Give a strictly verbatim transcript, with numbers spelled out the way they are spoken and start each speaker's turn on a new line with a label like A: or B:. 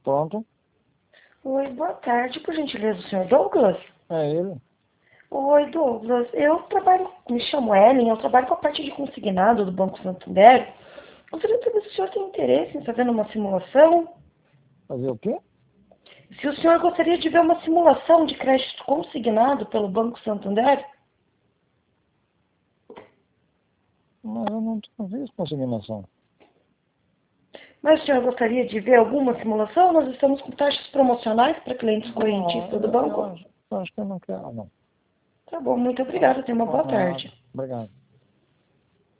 A: Pronto.
B: Oi, boa tarde. Por gentileza, o senhor Douglas?
A: É ele.
B: Oi, Douglas. Eu trabalho, me chamo Ellen, eu trabalho com a parte de consignado do Banco Santander. Gostaria de saber se o senhor tem interesse em fazer uma simulação.
A: Fazer o quê?
B: Se o senhor gostaria de ver uma simulação de crédito consignado pelo Banco Santander?
A: Mas eu não fiz consignação.
B: Mas o senhor gostaria de ver alguma simulação? Nós estamos com taxas promocionais para clientes correntistas do
A: Não, eu, eu
B: banco.
A: acho, eu acho que eu não quero, não.
B: Tá bom, muito obrigada. Tenha uma boa
A: Ah,
B: tarde.
A: obrigado.